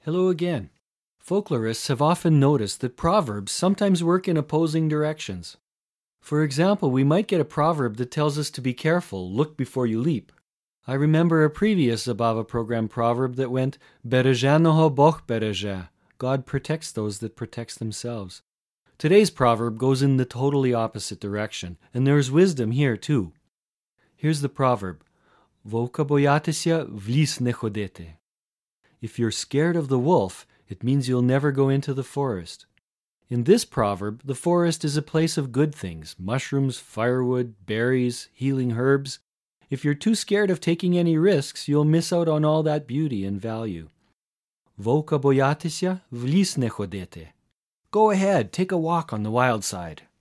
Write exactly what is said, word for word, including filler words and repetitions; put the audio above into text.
Hello again. Folklorists have often noticed that proverbs sometimes work in opposing directions. For example, we might get a proverb that tells us to be careful, look before you leap. I remember a previous Zabava program proverb that went, Berejanoho Boh bereje, God protects those that protect themselves. Today's proverb goes in the totally opposite direction, and there is wisdom here too. Here's the proverb, Vovka boyatися v ліс не ходити. If you're scared of the wolf, it means you'll never go into the forest. In this proverb, the forest is a place of good things, mushrooms, firewood, berries, healing herbs. If you're too scared of taking any risks, you'll miss out on all that beauty and value. Vovka boyatися v ліс не ходити. Go ahead, take a walk on the wild side.